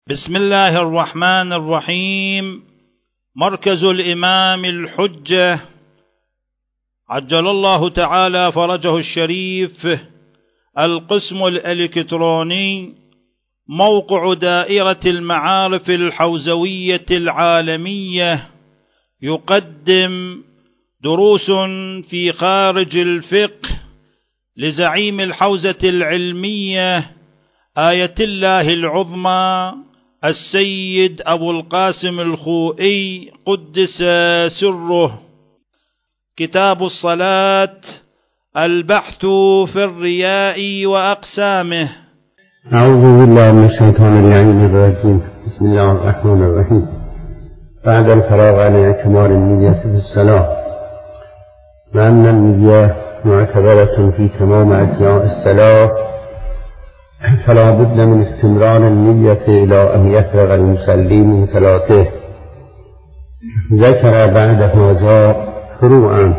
بسم الله الرحمن الرحيم. مركز الإمام الحجة عجل الله تعالى فرجه الشريف، القسم الإلكتروني، موقع دائرة المعارف الحوزوية العالمية، يقدم دروس في خارج الفقه لزعيم الحوزة العلمية آية الله العظمى السيد أبو القاسم الخوئي قدس سره. كتاب الصلاة، البحث في الرياء وأقسامه. أعوذ بالله من الشيطان اللعين الرجيم. بسم الله الرحمن الرحيم. بعد الفراغ عن اعتبار النية في الصلاة، وأن النية معتبرة في تمام أجزاء الصلاة، فلا بد من استمرار النية إلى أن يفرغ المصلي من صلاته. ذكر بعد هذا فروعا،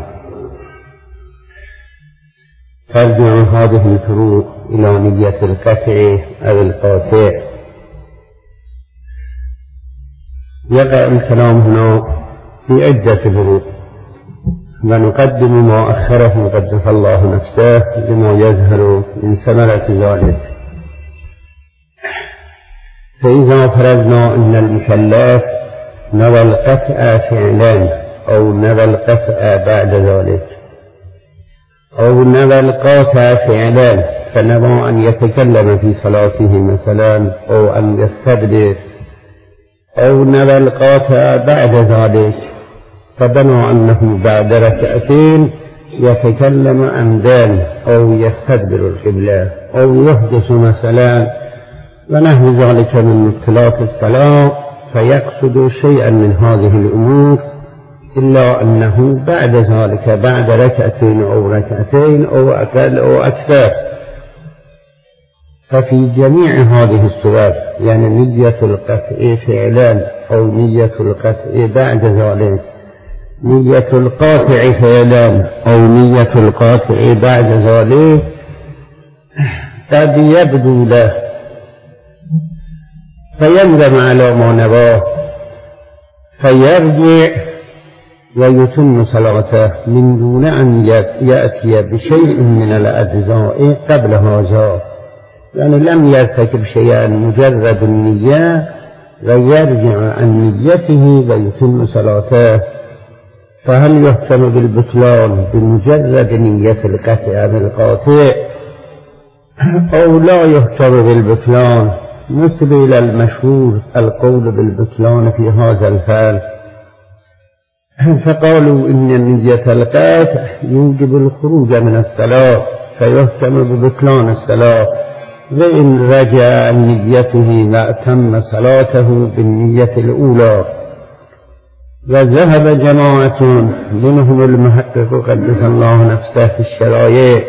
ترجع هذه الفروع إلى نية القطع أو القاطع. يقع الكلام هنا في عدة فروع، ونقدم ما أخره قدس الله نفسه لما يظهر من ثمرة ذلك. فإذا فرضنا أن المكلف نوى القطع فعلا أو نوى القطع بعد ذلك، أو نوى القاطع فعلا فنوى أن يتكلم في صلاته مثلا، أو أن يستدبر، أو نوى القاطع بعد ذلك، فبنى أنه بعد ركعتين يتكلم عمدا أو يستدبر القبلة أو يحدث مثلا ونحو ذلك من مبطلات الصلاة، فيقصد شيئا من هذه الأمور، إلا أنه بعد ذلك بعد ركعتين أو ركعتين أو أقل أو أكثر. ففي جميع هذه الصور، يعني نية القطع فعلا أو نية القطع بعد ذلك، نية القاطع فعلا أو نية القاطع بعد ذلك، قد يبدو له فيندم على ما نواه، فيرجع ويتم صلاته من دون أن يأتي بشيء من الأجزاء قبل هذا، يعني لم يرتكب شيئا، مجرد النية، ويرجع عن نيته ويتم صلاته. فهل يحكم بالبطلان بمجرد نية القطع بالقاطع، أو لا يحكم بالبطلان؟ نسب إلى المشهور القول بالبطلان في هذا الحال، فقالوا إن نية القطع يوجب الخروج من الصلاة، فيحكم ببطلان الصلاة، وإن رجع عن نيته وأتم صلاته بالنية الأولى. وذهب جماعة منهم المحقق قدس الله نفسه في الشرائع،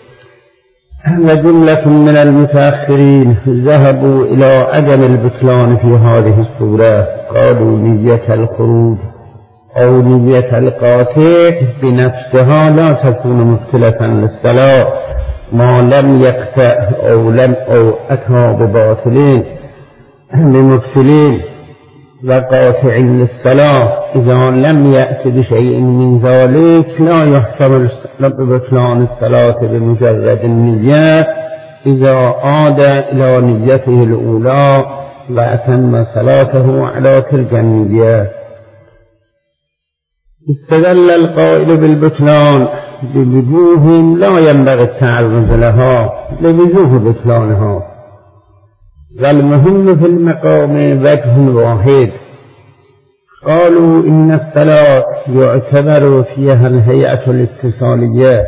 وجملة من المتأخرين ذهبوا إلى عدم البطلان في هذه الصورة، قالوا نية الخروج أو نية القاطع بنفسها لا تكون مبطلة للصلاة ما لم يقطع أو أتى بباطلين لمبطلين وقاطع للصلاة. إذا لم يأتي بشيء من ذلك لا يحكم ببطلان الصلاة بمجرد النية إذا عاد إلى نيته الأولى وأتم صلاته على تلك النية. استدل القائل بالبطلان بوجوه لا ينبغي التعرض لها لوجوه بطلانها، والمهم في المقام وجه واحد. قالوا إن الصلاة يعتبر فيها الهيئة الاتصالية،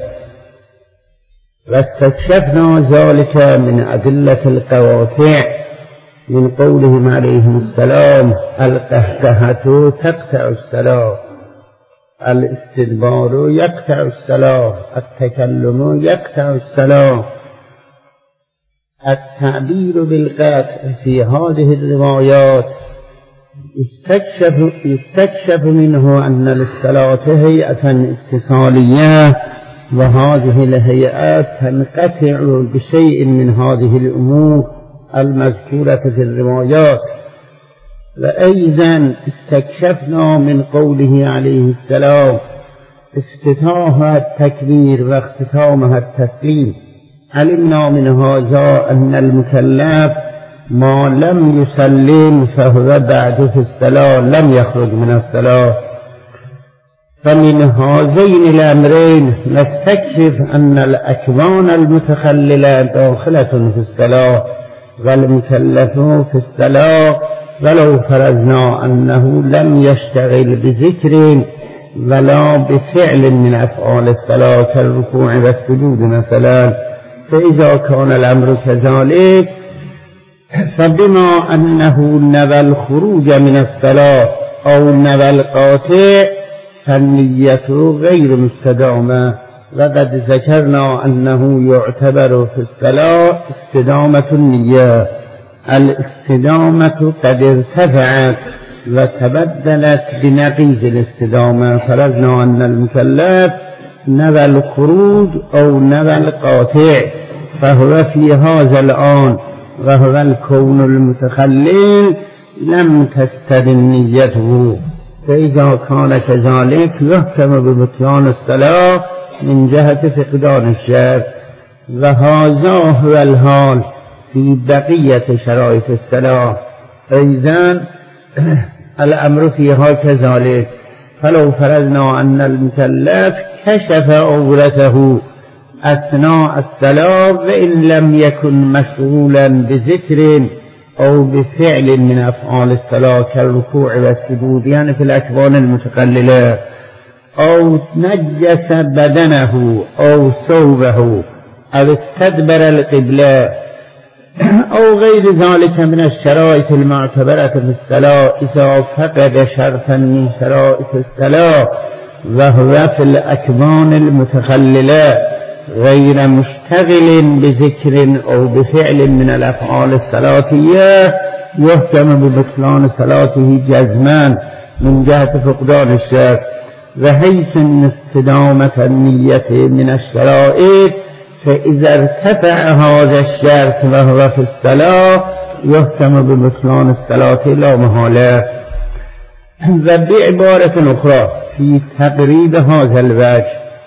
واستكشفنا ذلك من أدلة القواطع من قولهم عليهم السلام: القهقهة تقطع الصلاة، الاستدبار يقطع الصلاة، التكلم يقطع الصلاة. التعبير بالقطع في هذه الروايات يستكشف منه أن للصلاة هيئة اتصالية، وهذه الهيئات تنقطع بشيء من هذه الأمور المذكورة في الروايات. وأيضا استكشفنا من قوله عليه السلام افتتاحها التكبير واختتامها التسليم، علمنا من هذا أن المكلف ما لم يسلم فهو بعد في الصلاة لم يخرج من الصلاة. فمن هذين الأمرين نستكشف أن الأكوان المتخللة داخلة في الصلاة، والمكلف في الصلاة ولو فرضنا أنه لم يشتغل بذكر ولا بفعل من أفعال الصلاة كالركوع والسجود مثلا، فإذا كان الأمر كذلك فبما أنه نوى الخروج من الصلاة أو نوى القاطع فالنية غير مستدامة. وقد ذكرنا أنه يعتبر في الصلاة استدامة النية، الاستدامة قد ارتفعت وتبدلت بنقيض الاستدامة، فرضنا أن المكلف نوى الخروج أو نوى القاطع فهو في هذا الآن وهو الكون المتخلل لم تستدم نيته، فإذا كان كذلك يحكم ببطلان الصلاة من جهة فقدان الشرط. وهذا هو الحال في بقية شرائط الصلاة. إذن الأمر فيها كذلك، فلو فرضنا أن المكلف كشف عورته أثناء الصلاة وإن لم يكن مشغولا بذكر أو بفعل من أفعال الصلاة كالركوع والسجود يعني في الأكوان المتقللة، أو نجس بدنه أو ثوبه أو استدبر القبلة أو غير ذلك من الشرائط المعتبرة في الصلاة، إذا فقد شرطا من شرائط الصلاة وهو في الأكوان المتخللة غير مشتغل بذكر أو بفعل من الأفعال الصلاتية يحكم ببطلان صلاته جزما من جهة فقدان الشرط. وحيث استدامة النية من الشرائط فإذا ارتفع هذا الشرط وهو في الصلاة يحكم ببطلان الصلاة لا محالة. وبعبارة أخرى في تقريب هذا الوجه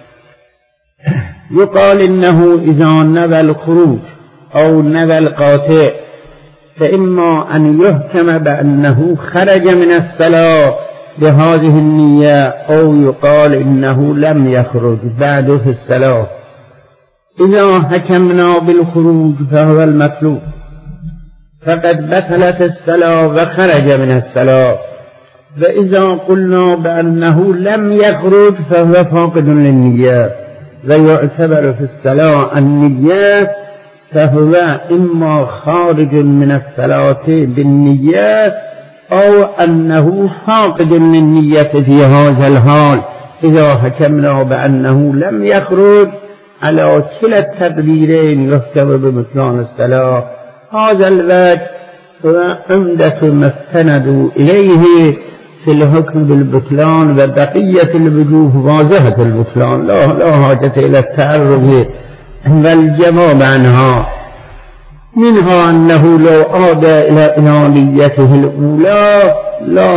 يقال إنه إذا نوى الخروج أو نوى القاطع فإما أن يحكم بأنه خرج من الصلاة بهذه النية، أو يقال إنه لم يخرج بعد في الصلاة. إذا حكمنا بالخروج فهو المطلوب، فقد بطلت الصلاة وخرج من الصلاة. وإذا قلنا بأنه لم يخرج فهو فاقد للنية، ويعتبر في الصلاة النية، فهو إما خارج من الصلاة بالنية أو أنه فاقد للنية في هذا الحال. إذا حكمنا بأنه لم يخرج على كلا التقديرين يحكم ببطلان الصلاة. هذا الوجه هو عمدة ما استندوا إليه في الحكم بالبطلان، وبقية الوجوه واضحة البطلان لا حاجة إلى التعرض والجواب عنها. منها أنه لو عاد إلى نيته الأولى لا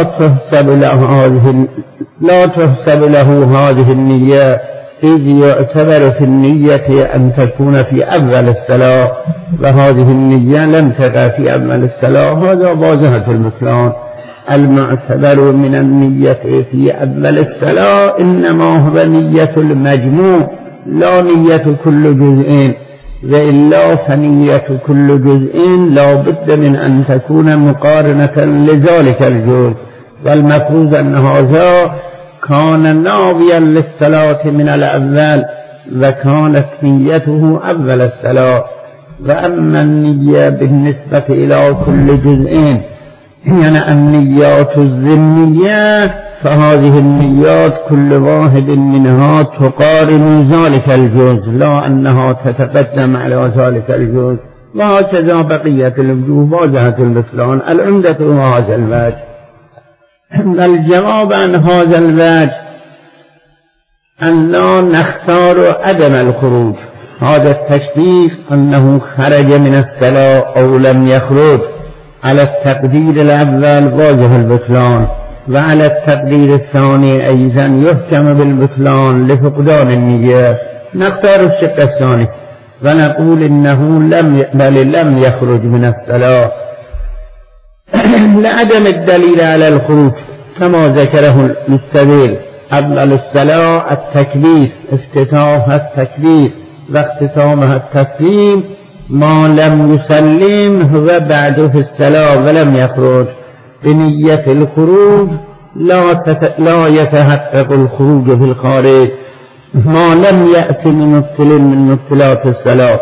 تحسب له هذه النية، إذ يعتبر في النية أن تكون في أول الصلاة، وهذه النية لم تقع في أول الصلاة. هذا واضحة البطلان. المعتبر من النية في أول الصلاة إنما هو نية المجموع لا نية كل جزء، وإلا فنية كل جزء لا بد من أن تكون مقارنة لذلك الجزء. والمفروض أن هذا كان ناويا للصلاة من الأول وكانت نيته أول الصلاة. وأما النية بالنسبة إلى كل جزء يعني النيات الذمية فهذه النيات كل واحد منها تقارن ذلك الجزء لا أنها تتقدم على ذلك الجزء. وهكذا بقية الوجوه واضحة البطلان. العمدة هذا الوجه. الجواب عن هذا الوجه أن لا نختار عدم الخروج. هذا التشبيه أنه خرج من الصلاة أو لم يخرج على التقدير الأول واجه البطلان، وعلى التقدير الثاني أيضا يحكم بالبطلان لفقدان النية. نختار الشق الثاني ونقول إنه لم يخرج من الصلاة لعدم الدليل على الخروج كما ذكره المستدل. أول الصلاة التكبير، افتتاحها التكبير واختتامها التسليم، ما لم يسلم هو بعد في الصلاة ولم يخرج بنية الخروج لا يتحقق الخروج في الخارج ما لم يأتي من مبتل من مبتلات الصلاة.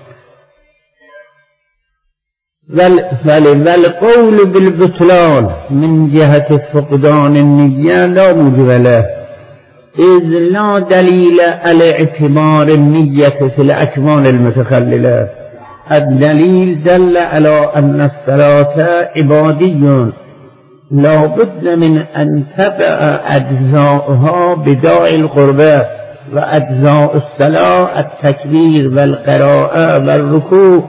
والقول بالبطلان من جهة فقدان النية لا موجب له، إذ لا دليل على اعتبار النية في الأكمال المتخللة. الدليل دل على أن الصلاة عبادي لا بد من أن تبع أجزاؤها بداعي القربة، وأجزاء الصلاة التكبير والقراءة والركوع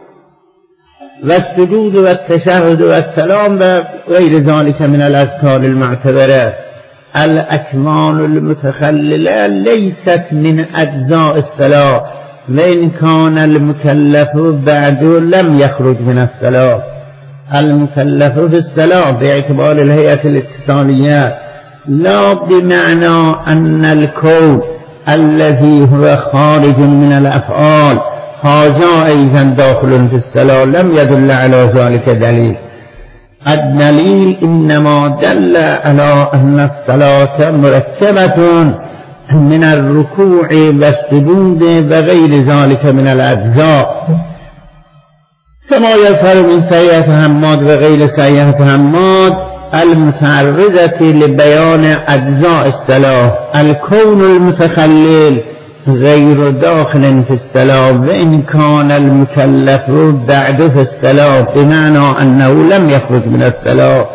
والسجود والتشهد والسلام وغير ذلك من الأذكار المعتبرة. الأكمال المتخللة ليست من أجزاء الصلاة، وإن كان المكلف بعد لم يخرج من الصلاة. المكلف في الصلاة باعتبار الهيئة الاتصالية لا بمعنى أن الكون الذي هو خارج من الأفعال هذا أيضا داخل في الصلاة، لم يدل على ذلك دليل. الدليل إنما دل على أن الصلاة مركبة من الركوع والسجود وغير ذلك من الأجزاء، كما يظهر من سيئة حماد وغير سيئة حماد المتعرضة لبيان أجزاء الصلاة. الكون المتخلل غير داخل في الصلاة، وإن كان المكلف بعد في الصلاة بمعنى أنه لم يخرج من الصلاة.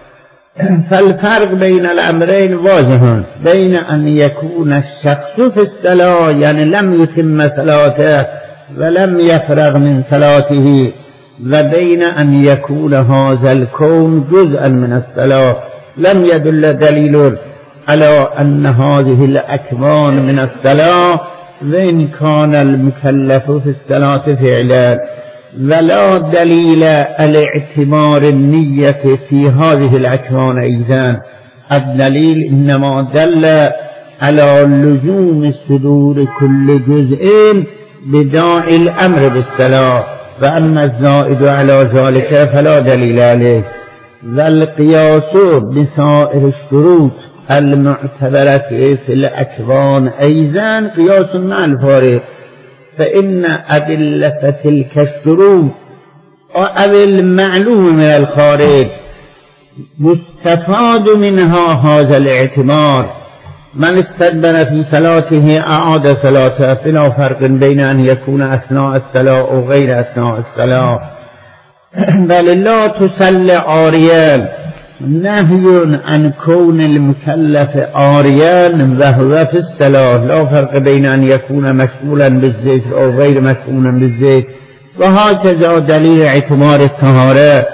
فالفرق بين الأمرين واضح، بين أن يكون الشخص في الصلاة يعني لم يتم صلاته ولم يفرغ من صلاته، وبين أن يكون هذا الكون جزءا من الصلاة. لم يدل دليل على أن هذه الأكمال من الصلاة وإن كان المكلف في الصلاة فعلا، ولا دليل على اعتبار النية في هذه الأكمال أيضا. الدليل إنما دل على لزوم صدور كل جزء بداعي الأمر بالصلاة، وأما الزائد على ذلك فلا دليل عليه. والقياس بسائر الشروط المعتبرة في الأكوان أيضا قياس مع الفارق، فإن أدلة تلك الشروط أو المعلوم من الخارج يستفاد منها هذا الاعتبار. من استدبر في صلاته أعاد صلاته، فلا فرق بين أن يكون أثناء الصلاة أو غير أثناء الصلاة. بل لا تصلي عاريا، نهي عن كون المكلف عاريا وهو في الصلاة، لا فرق بين أن يكون مشغولا بالذكر أو غير مشغولا بالذكر. وهكذا دليل اعتبار الطهارة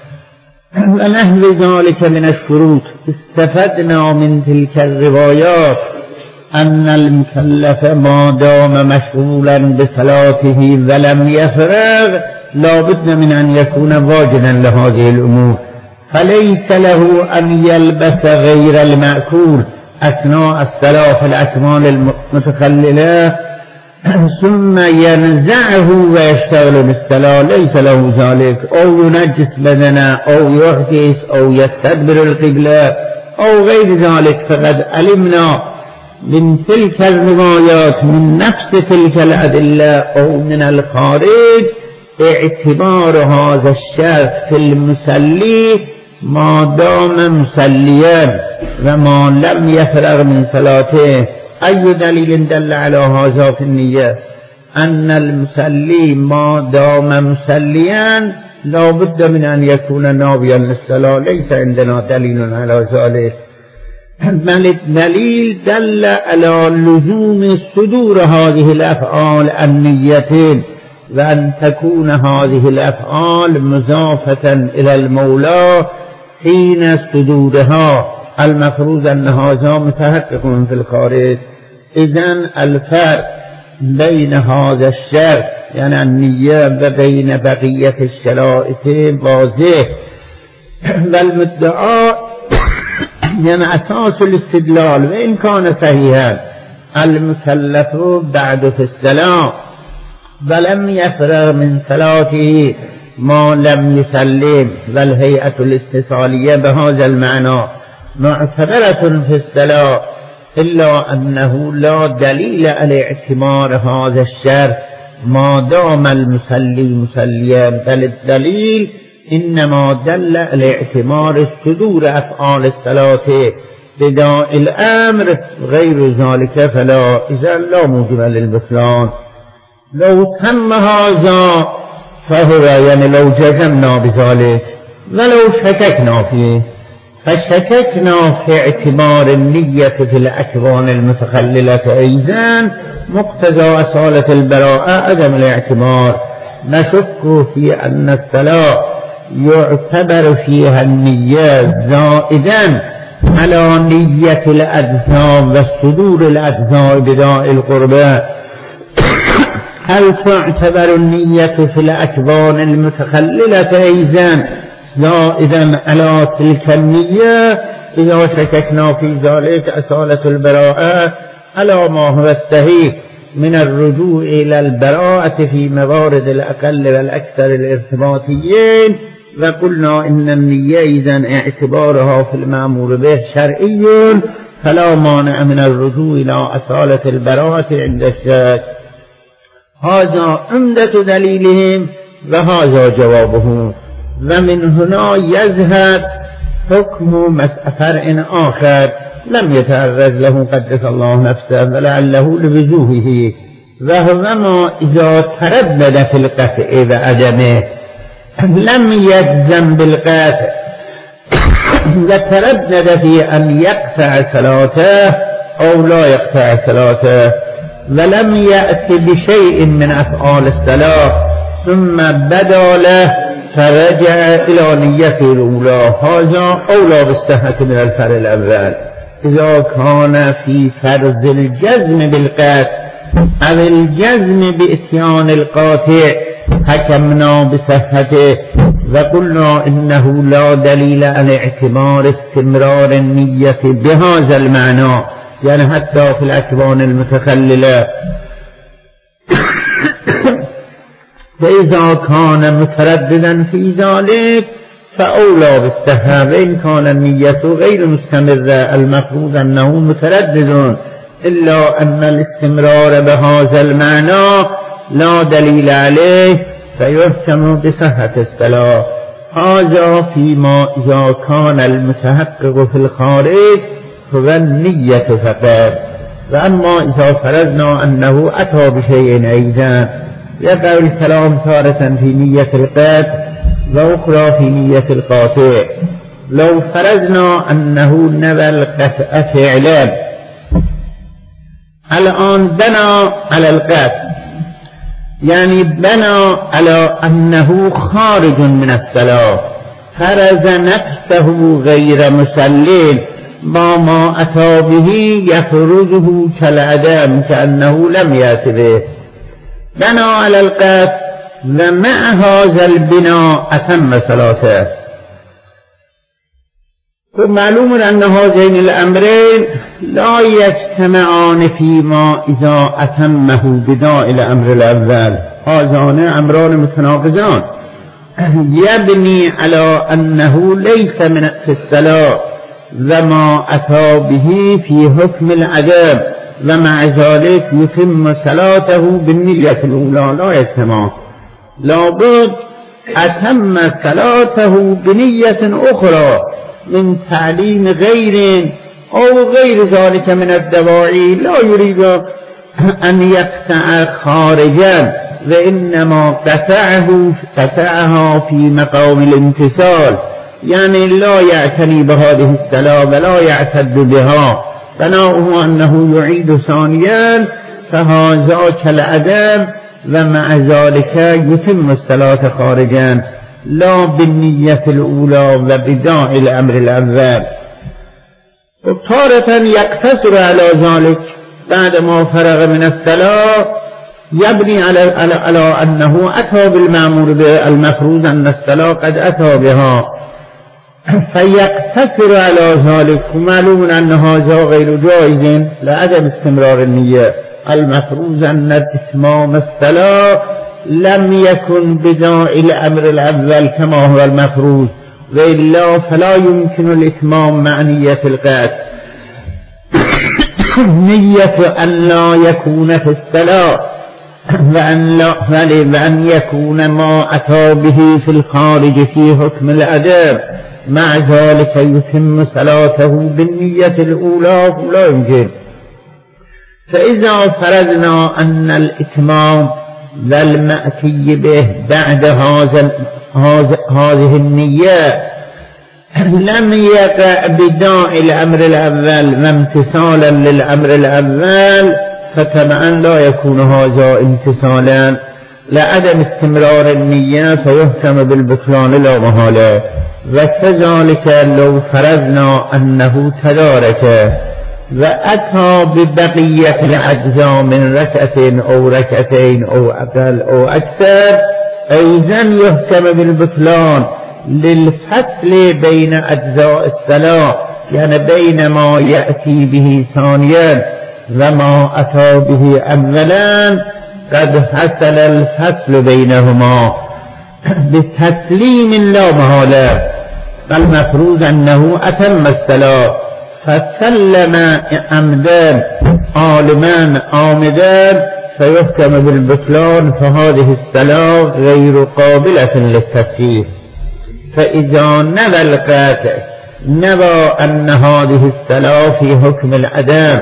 ونحو ذلك من الشروط. استفدنا من تلك الروايات أن المكلف ما دام مشغولا بصلاته ولم يفرغ لا بد من أن يكون واجدا لهذه الأمور، فليس له أن يلبس غير المأكول أثناء الصلاة في الأكمال المتخللة ثم ينزعه ويشتغل بالصلاة، ليس له ذلك، أو ينجس بدنه أو يحدث أو يستدبر القبلة أو غير ذلك. فقد علمنا من تلك الروايات من نفس تلك الأدلة أو من الخارج اعتبار هذا الشرط في المصلي ما دام مصليا وما لم يفرغ من صلاته. أي دليل دل على هذا في النية؟ أن المصلي ما دام مصليا لا بد من أن يكون ناويا للصلاة، ليس عندنا دليل على ذلك، بل الدليل دل على لزوم صدور هذه الأفعال النيتين وأن تكون هذه الأفعال مضافة إلى المولى حين صدورها، المفروض أن هذا متحقق في الخارج. إذن الفرق بين هذا الشرط يعني النية وبين بقية الشرائط واضح. والمدعى يعني أساس الاستدلال وإن كان صحيحا المكلف بعد في الصلاة ولم يفرغ من صلاته ما لم يسلم، والهيئة الاتصالية بهذا المعنى معتبرة في الصلاة، إلا أنه لا دليل على اعتبار هذا الشرط ما دام المصلي مسليا، بل الدليل إنما دل على اعتبار صدور أفعال الصلاة بداء الأمر، غير ذلك فلا، إذا لا موجب للبطلان. لو تم هذا فهو يعني لو جزمنا بذلك، ولو شككنا فيه فشككنا في اعتبار النية في الأكوان المتخللة أيضا مقتضى أصالة البراءة عدم الاعتبار. نشك في أن الصلاة يعتبر فيها النية زائدا على نية الأجزاء والصدور الأجزاء بداء القربة. هل تعتبر النية في الأكوان المتخللة أيضا زائدا على تلك النية؟ إذا شككنا في ذلك أصالة البراءة على ما هو الصحيح من الرجوع إلى البراءة في موارد الأقل والأكثر الارتباطيين، وقلنا إن النية إذن اعتبارها في المأمور به شرعي، فلا مانع من الرجوع إلى أصالة البراءة عند الشك. هذا عمدة دليلهم وهذا جوابه. ومن هنا يظهر حكم فرع آخر لم يتعرض له قدس الله نفسه ولعله لوجوهه، وهو ما إذا تردد في القطع وعدمه لم يجزم بالقطع وتردد في أن يقطع صلاته أو لا يقطع صلاته، ولم يأتي بشيء من أفعال الصلاة ثم بدا له فرجع إلى نيته الأولى، هذا أولى بالصحة من الفرع الأول. إذا كان في فرض الجزم بالقطع أو الجزم بإتيان القاطع حكمنا بصحته وقلنا إنه لا دليل على اعتبار استمرار النية بهذا المعنى، يعني حتى في الأكوان المتخللة. فإذا كان مترددا في ذلك فأولى بالصحة، وإن كان النية غير مستمرة المفروض أنه متردد، إلا أن الاستمرار بهذا المعنى لا دليل عليه فيحكم بصحة الصلاة. هذا فيما إذا كان المتحقق في الخارج هو النية فقط. وأما إذا فرضنا أنه أتى بشيء أيضا، يقع الكلام تارة في نية القطع وأخرى في نية القاطع. لو فرضنا أنه نوى القطع فعلا، الآن بنى على القطع، يعني بنى على أنه خارج من الصلاة، فرض نفسه غير مسلم ما أتى به يخرجه كالعدم كأنه لم يأت به. بنى على القطع ومع هذا البناء أتم صلاته. معلوم أن هذين الأمرين لا يجتمعان فيما إذا أتمه بداء الأمر الأول، هذان أمران متناقضان. يبني على أنه ليس من في الصلاة وما أتى به في حكم العدم، ومع ذلك يتم صلاته بالنية الأولى، لا يجتمع. لابد أتم صلاته بنية أخرى من تعليم غير أو غير ذلك من الدواعي، لا يريد أن يقطع خارجا، وإنما قطعها في مقام الامتثال، يعني لا يعتني بهذه الصلاة ولا يعتد بها، فناؤه أنه يعيد ثانيا، فهذا كالعدم ومع ذلك يتم الصلاة خارجا لا بالنية الأولى وبداع الأمر الأول. وتارة يقتصر على ذلك بعد ما فرغ من الصلاة يبني على أنه أتى بالمأمور بالمفروض أن الصلاة قد أتى بها فيقتصر على ذلك. ومعلوم أن هذا غير جائز لعدم استمرار النية. المفروض أن إتمام الصلاة لم يكن بداع الأمر الأول كما هو المفروض، وإلا فلا يمكن الإتمام مع نية القصد. نية أن لا يكون في الصلاة وأن يكون ما أتى به في الخارج في حكم الأدب، مع ذلك يتم صلاته بالنية الأولى لا يمكن. فإذا فرضنا أن الإتمام والمأتي به بعد هذه النية لم يقع بداع الأمر الأول وامتثالا للأمر الأول، فطبعا لا يكون هذا امتثالا لعدم استمرار النية فيحكم بالبطلان لا محالة. وكذلك لو فرضنا أنه تدارك وأتى ببقية الأجزاء من ركعة أو ركعتين أو أقل أو أكثر أيضا يحكم بالبطلان للفصل بين أجزاء الصلاة، يعني بين ما يأتي به ثانيا وما أتى به أولا قد حصل الفصل بينهما بتسليم لا محالة. فالمفروض أنه أتم الصلاة فسلم عمدا عالما عامدا فيحكم بالبطلان، فهذه الصلاة غير قابلة للتصحيح. فإذا نوى القاطع نوى أن هذه الصلاة في حكم الأداء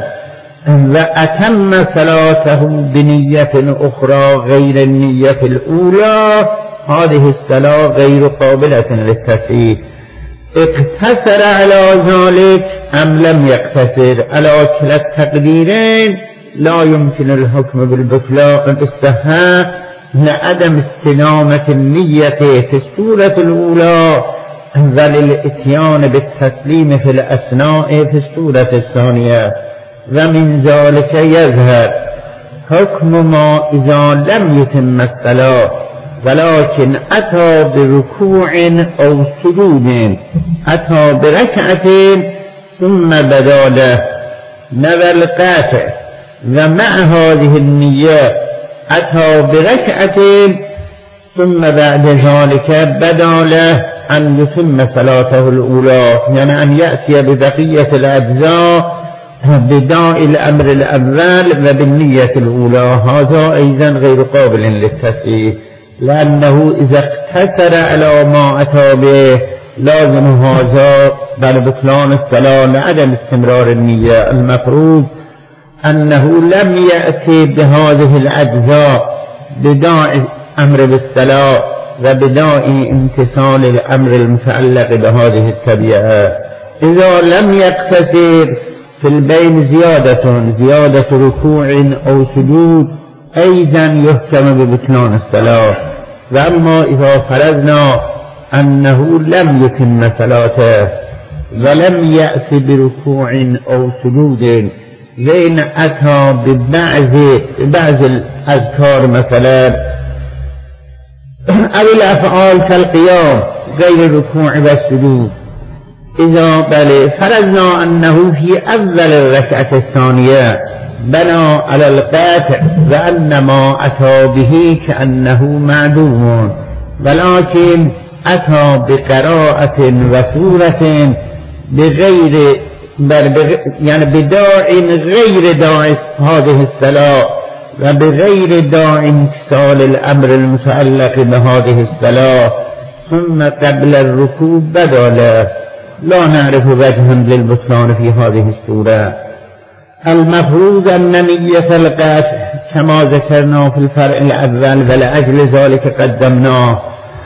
وأتم صلاته بنية أخرى غير النية الأولى، هذه الصلاة غير قابلة للتصحيح. اقتصر على ذلك أم لم يقتصر على كلا التقديرين لا يمكن الحكم بالبطلان بالصحة لعدم استلامة النية في السورة الأولى وللإتيان بالتسليم في الأثناء في السورة الثانية. ومن ذلك يظهر حكم ما إذا لم يتم الصلاة ولكن أتى بركوع أو سجود، أتى بركعتين ثم بدا له نوى القاطع ومع هذه النية أتى بركعتين ثم بعد ذلك بدا له أن يتم صلاته الأولى، يعني أن يأتي ببقية الأجزاء بداع الأمر الأول وبالنية الأولى، هذا أيضا غير قابل للتصحيح، لأنه إذا اقتصر على ما أتى به لازم هذا بل بطلان الصلاة لعدم استمرار النية. المفروض أنه لم يأتي بهذه الأجزاء بداع أمر بالصلاة وبداع امتثال الأمر المتعلق بهذه التبعة. إذا لم يقتصر في البين زيادة ركوع أو سجود أيضا يحكم ببطلان الصلاة. وأما إذا فرضنا أنه لم يتم صلاته ولم يأتي بركوع أو سجود لأن أتى ببعض الأذكار مثلا أو الأفعال كالقيام غير الركوع والسجود، إذا بل فرضنا أنه في أول الركعة الثانية بنى على القاطع وأن ما أتى به كأنه معدوم، ولكن أتى بقراءة وسورة بغير يعني بداع غير داع هذه الصلاة وبغير داع امتثال الأمر المتعلق بهذه الصلاة، ثم قبل الركوع بدا له، لا نعرف وجها للبطلان في هذه السورة. المفروض أن نية القاطع كما ذكرنا في الفرع الأول ولأجل ذلك قدمناه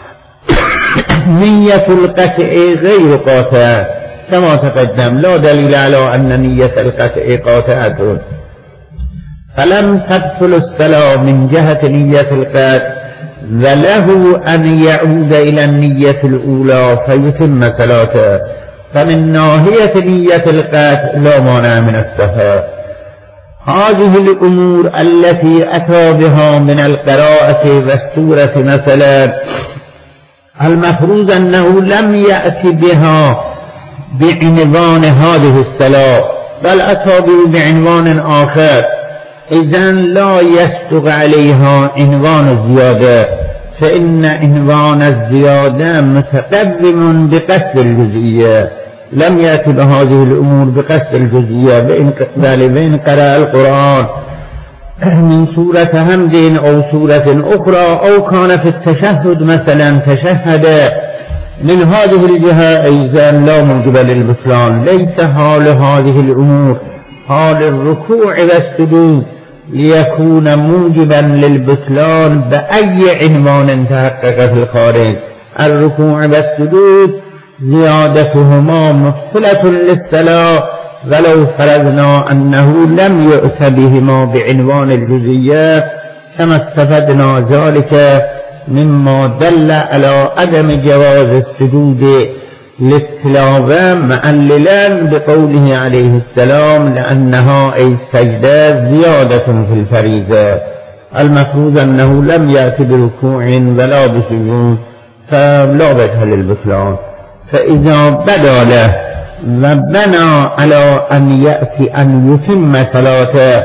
نية القطع غير قاطع كما تقدم، لا دليل على أن نية القطع قاطعة. فلم تبطل الصلاة من جهة نية القصد، وله أن يعود إلى النية الأولى فيتم صلاته. فمن ناحية نية القصد لا مانع من الصحة. هذه الأمور التي أتى بها من القراءة والسورة مثلا، المفروض أنه لم يأتي بها بعنوان هذه الصلاة، بل أتى به بعنوان آخر، إذن لا يصدق عليها عنوان الزيادة، فإن عنوان الزيادة متقدم بقصد الجزئية، لم يأتي بهذه الأمور بقصد الجزئية. بإن قرأ القرآن من سورة حمد أو سورة أخرى، أو كان في التشهد مثلا تشهد من هذه الجهة، إذن لا موجب للبطلان. ليس حال هذه الأمور حال الركوع والسجود ليكون موجبا للبطلان بأي عنوان تحقق في الخارج. الركوع والسجود زيادتهما مفصلة للصلاة، ولو فرضنا أنه لم يؤت بهما بعنوان الجزئية كما استفدنا ذلك مما دل على عدم جواز السجود للتلاوة معللا بقوله عليه السلام لأنها أي السجدة زيادة في الفريضة. المفروض أنه لم يأتي بركوع ولا بسجود فلا وجه للبطلان. فإذا بدا له وبنى على أن يأتي أن يتم صلاته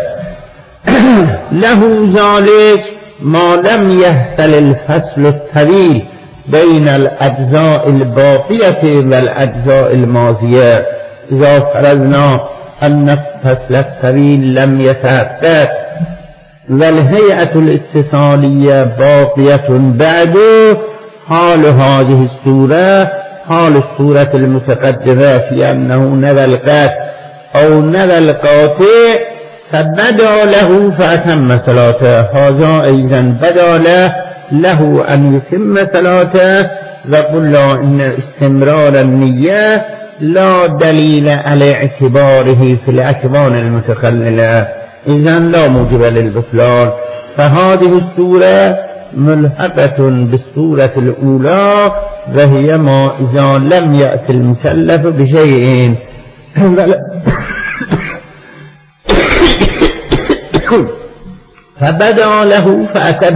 له ذلك ما لم يحصل الفصل الطويل بين الأجزاء الباقية والأجزاء الماضية. إذا فرضنا أن الفصل الطويل لم يتحقق والهيئة الاتصالية باقية بعد، حال هذه السورة حال السورة المتقدمة في أنه نوى القطع أو نوى القاطع فبدا له فأتم صلاته. هذا أيضا بدا له أن يتم صلاته. وقلنا إن استمرار النية لا دليل على اعتباره في الأكوان المتخللة، إذن لا موجب للبطلان. فهذه السورة ملحقة بالسورة الأولى، وهي ما إذا لم يأتي المكلف بشيء فبدأ له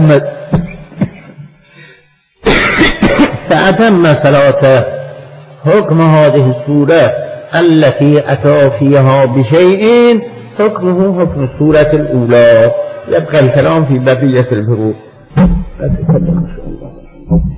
فأتم صلاته. حكم هذه السورة التي أتى فيها بشيء حكمه حكم السورة الأولى. يبقى الكلام في بقية الفروق.